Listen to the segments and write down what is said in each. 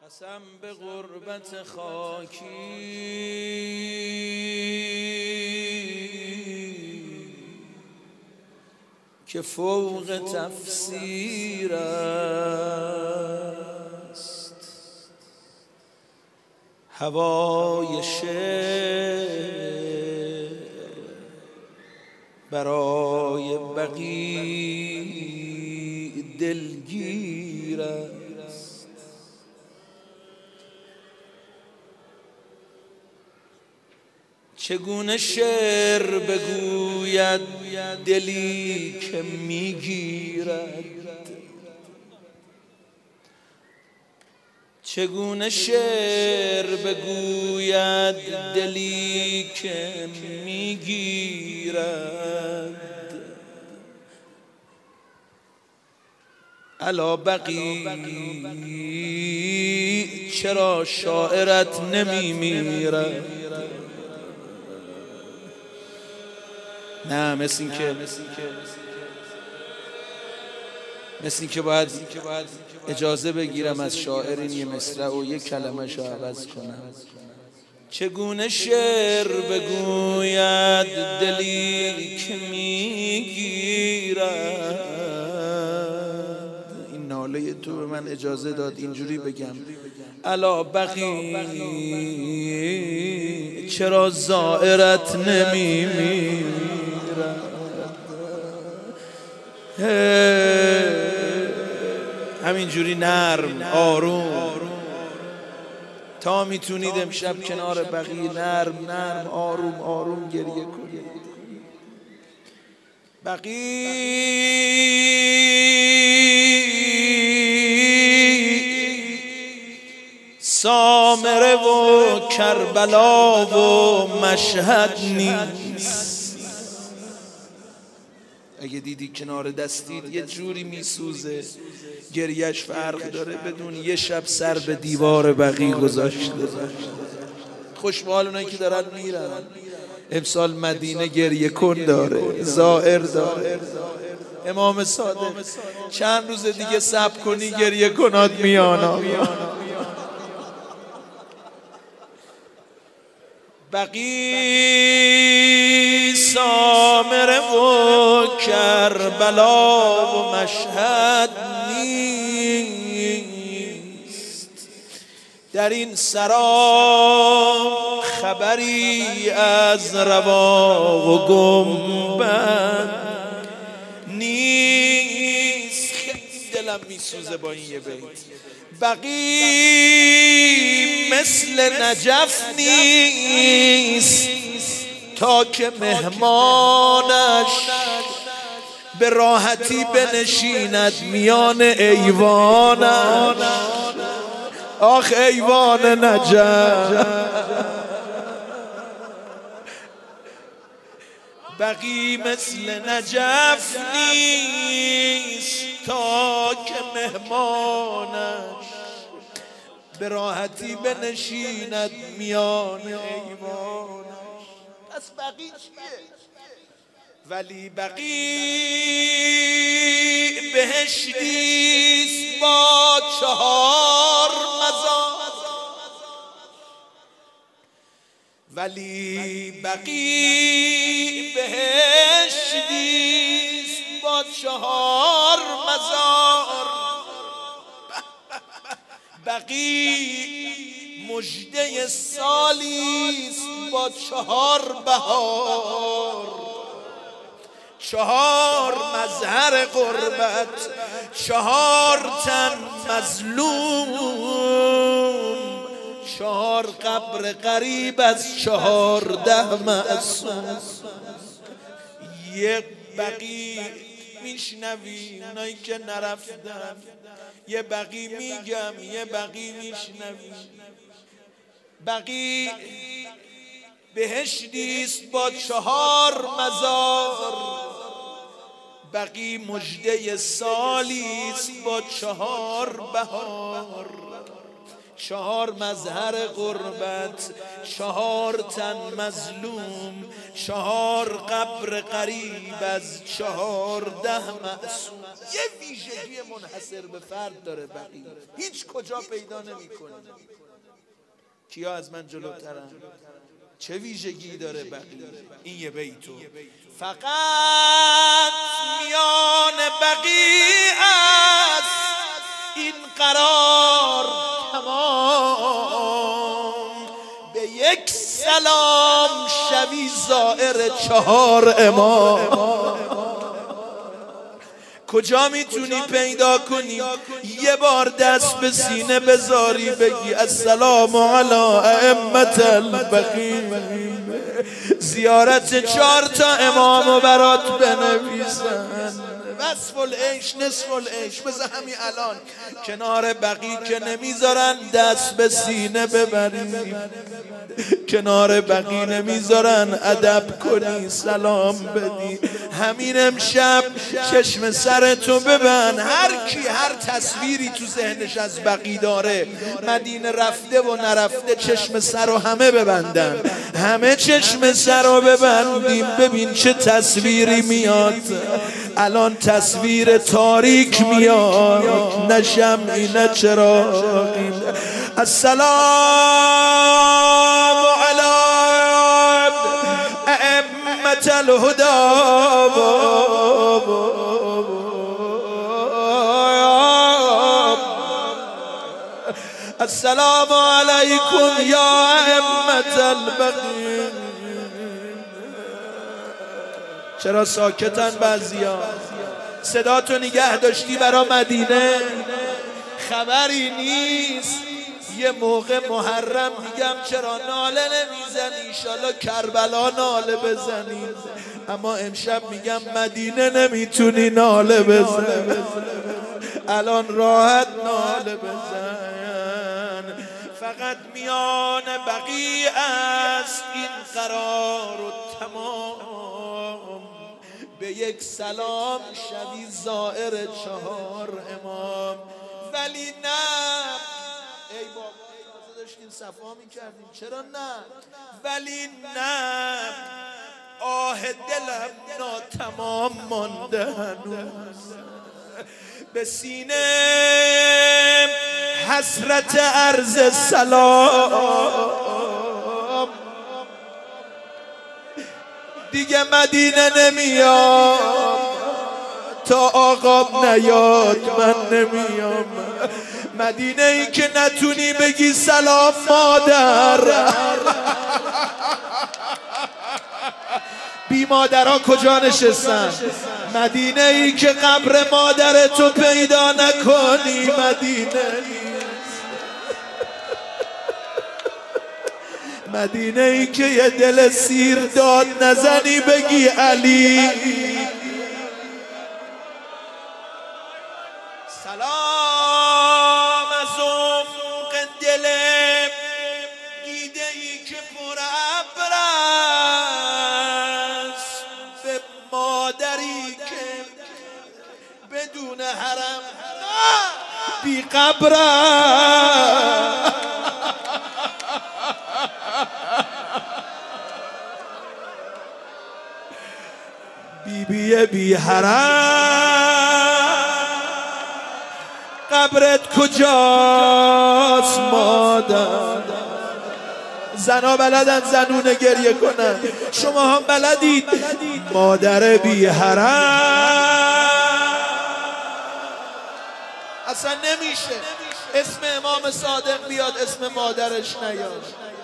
قسم به غربت خاکی که فوق تفسیر است، هوای شعر برای بقیع دلگیر است. چگونه شعر بگوید دلی که میگیرد، چگونه شعر بگوید دلی که میگیرد. الا بقی چرا شاعرت نمیمیرد؟ نه مثل این که باید اجازه بگیرم از شاعرین یه مصرع و یک کلمه شو عوض کنم. چگونه شعر بگوید دلی که میگیرد. این ناله تو به من اجازه داد اینجوری بگم. الا بقی چرا زائرت نمیمیرد؟ همینجوری نرم آروم تا میتونید امشب کنار بقی نرم آروم آروم گریه کنید. بقی سامره و کربلا و مشهد نیست. اگه دیدی کنار دستید یه جوری میسوزه، گریهش فرق داره بدون یه شب سر به دیوار بقی گذاشته. خوشحال اونایی که دارن میرن. امسال مدینه گریه کن داره، زائر داره. امام صادق چند روز دیگه صبر کنی گریه کنات میانا. بقی سامره و کربلا و مشهد نیست. در این سرا خبری از رواق و گنبد نیست. خیلی دلم میسوزه با این یه بیت. بقی مثل نجف نیست تا که مهمانش به راحتی بنشیند میان ایوانش. آخ ایوان نجف. بقی مثل نجف نیست تا که مهمانش به راحتی بنشیند میان ایوانش. پس بقی چیه؟ ولی بقی بهشتیست با 4 مزار. ولی بقی بهشتیست با 4 مزار. بقی مژده سالیست با 4 بهار. 4 مظهر غربت، 4 تن مظلوم، 4 قبر غریب از 14 معصوم. یه بقی میشنوی اونایی که نرفتن، یه بقی میگم، یه بقی میشنوی. بقی بهشتیست با 4 مزار. بقی مژده سالیست با 4 بهار. 4 مظهر غربت، 4 تن مظلوم، 4 قبر غریب از 14 معصوم. یه ویژگی منحصر به فرد داره بقیه هیچ کجا پیدا نمی‌کنی. کیا از من جلوترن؟ چه ویژگی داره بقیه؟ این یه بیتو فقط میان بقیه است این قرار تمام، به یک سلام شوی زائر 4 امام. کجا میتونی پیدا کنی یه بار دست به سینه بذاری بگی السلام علی ائمة البقیع، زیارت 4 امامو برات بنویسن، وصف العیش نصف العیش. بذار همین الان کنار بقیع که نمیذارن دست به سینه ببری، کنار بقیع نمیذارن ادب کنی سلام بدی، همین امشب چشم سرتو ببند. هر کی هر تصویری تو ذهنش از بقیع داره، مدینه رفته و نرفته، چشم سر رو همه ببندن، همه چشم سر رو ببندیم ببین چه تصویری میاد. الان تصویر تاریک میاد، نه شمعی نه چراغی. السلام علی ائمة الهدى، السلام علیکم یا ائمة البقیع. چرا ساکتن بعضیا؟ صدا تو نگه داشتی برا مدینه؟ خبری نیست. یه موقع محرم میگم چرا ناله نمیزنی، ایشالا کربلا ناله بزنی، اما امشب میگم مدینه نمیتونی ناله بزنی، الان راحت ناله بزن. فقط میان بقیع است این قرار و تمام، به یک سلام شوی زائر 4 امام. ولی نه ای بابا تازه داشتیم صفا میکردیم، چرا نه؟ ولی نه آه دلم ناتمام مانده هنوز، به سینه حسرت عرض سلام، دیگه مدینه نمیام تا آقام نیاد، من نمیام مدینه ای که نتونی بگی سلام مادر. بی مادرها کجا نشستن؟ مدینه ای که قبر مادرتو پیدا نکنی مدینه نیست، مدینه ای که یه دل سیر داد نزنی بگی علی. سلام از عمق دل دیده ای که پر ابر است، به مادری که بدون حرم بی قبر است. بیبی بی حرم قبرت کجاست مادر؟ زنا بلدن زنونه گریه کنن، شما هم بلدید. مادر بی حرم اصلا نمیشه اسم امام صادق بیاد اسم مادرش نیاد.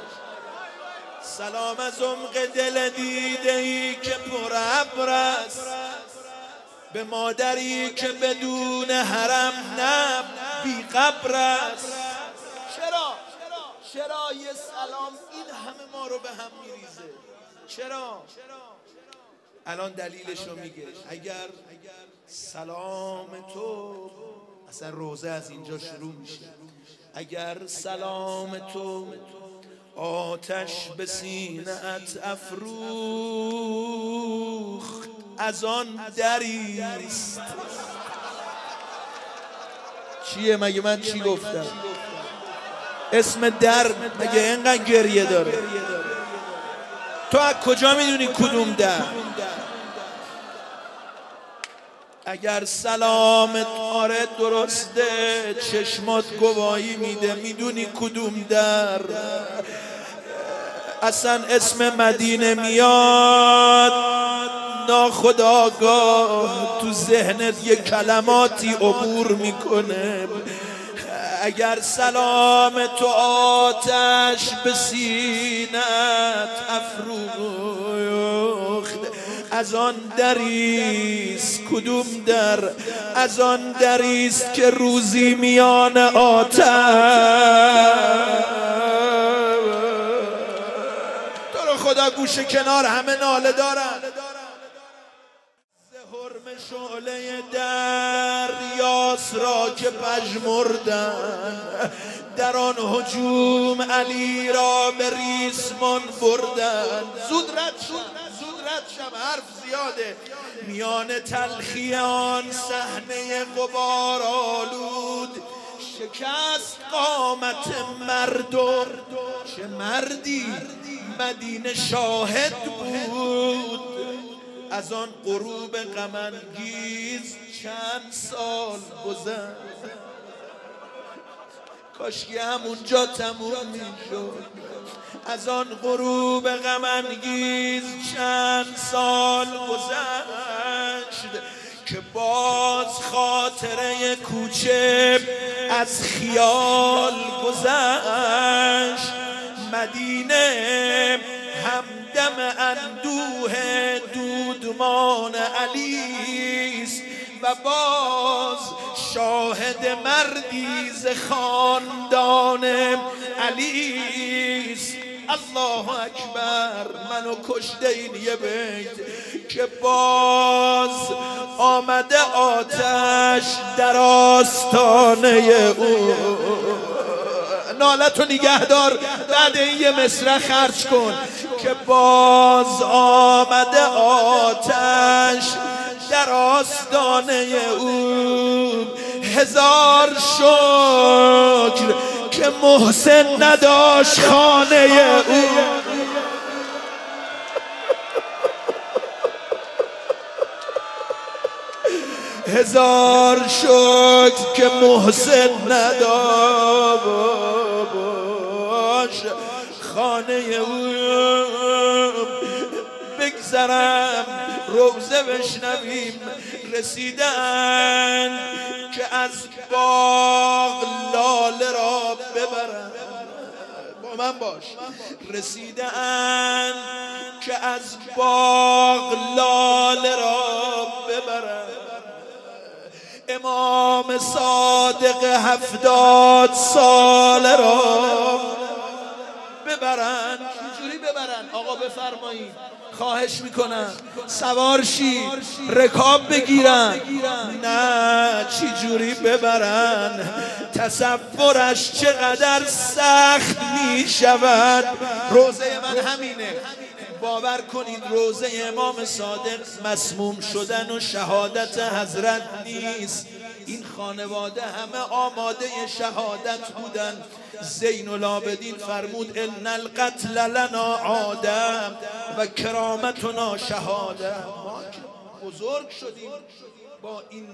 سلام از عمق دل دیده ای که پر ابر است، به مادری که بدون حرم نه بی قبر است. چرا یه سلام این همه ما رو به هم میریزه؟ چرا؟ الان دلیلش رو میگه. اگر سلام تو، اصلا روزه از اینجا شروع میشه، اگر سلام تو آتش به سینه‌ات افروخت از آن دریست. چیه مگه من چی گفتم؟ اسم در مگه اینقدر گریه داره؟ تو از کجا میدونی کدوم در؟ اگر سلامت آره درسته، چشمات گواهی میده. میدونی کدوم در اصلا اسم مدینه میاد، ناخودآگاه تو ذهنت یه کلماتی عبور میکنه. اگر سلام تو آتش به سینت افروخت، از آن دریست. کدوم در؟ از آن دریست که روزی میان آتش. تو رو خدا گوشه کنار همه ناله دارن. حرم شعله دریاس را که پژمردن، در آن هجوم علی را به ریسمان بردن. زود رد شم، حرف زیاده. میان تلخی آن صحنه غبار آلود، شکست قامت مردم. چه مردی مدینه شاهد بود. از آن غروب غم‌انگیز چند سال گذشت، کاشکی همونجا تموم میشد. از آن غروب غم‌انگیز چند سال گذشت، که باز خاطره کوچه از خیال گذشت. مدینه همدم اندوه دودمان علیست، و باز شاهد مردی ز خاندان علیست. الله اکبر. منو کشته این یه بیت که باز آمده آتش در آستانه او. نالتو نگهدار، بعد این یه مصرع خرج کن که باز آمده آتش در آستانه او. هزار شکر که محسن نداشت خانه او. هزار شکر که محسن نداشت خانه او. بگذرم روزه بشنویم. رسیدن که از باغ لاله را ببرن. با من باش. رسیدن که از باغ لاله را ببرن. امام صادق 70 ساله را ببرن. چجوری ببرن؟ آقا بفرمایید. خواهش میکنم سوار شی، رکاب بگیرن. نه، چجوری ببرن؟ تصورش چقدر سخت میشود. روزه من همینه. باور کنید روزه امام صادق مسموم شدن و شهادت حضرت نیست. این خانواده همه آماده شهادت بودن. زین العابدین فرمود ان القتل لنا عاده و کرامتنا شهاده. ما بزرگ شدیم با این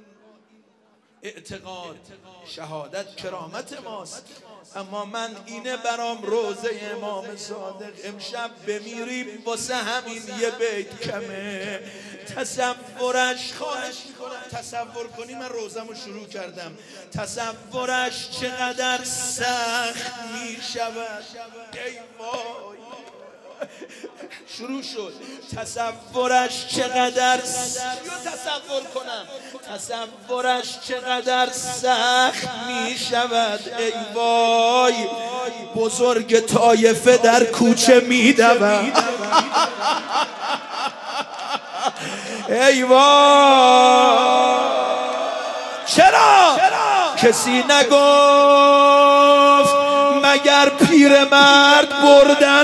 اعتقاد، شهادت کرامت ماست. اما من اینه برام روزه امام صادق. امشب بمیریم واسه همین یه بیت کمه. تصورش، خواهش میکنم تصور کنی. من روزمو شروع کردم. تصورش چقدر سخت میشود. ای وای. شروع شد. تصورش چقدر تصور کنم. تصورش چقدر سخت می شود. ای وای. بزرگ طایفه در کوچه می دود. ای وای. چرا کسی نگفت مگر پیرمرد بردن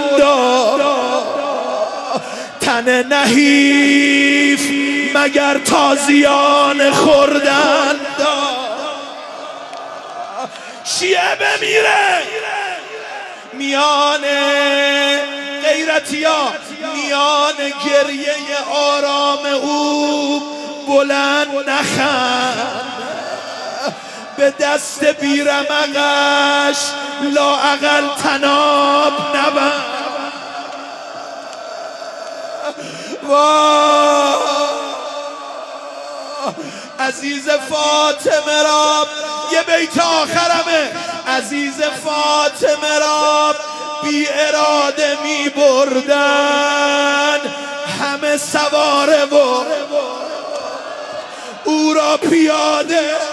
تن نحیف مگر تازیان خوردن شیعه بمیره میان غیرتیا، میان گریه آرام او بلند نخند، به دست بیرمقش لااقل تناب نبند. عزیز فاطمه را یه بیت آخرمه، عزیز فاطمه را بی اراده می بردن همه سواره و او را پیاده.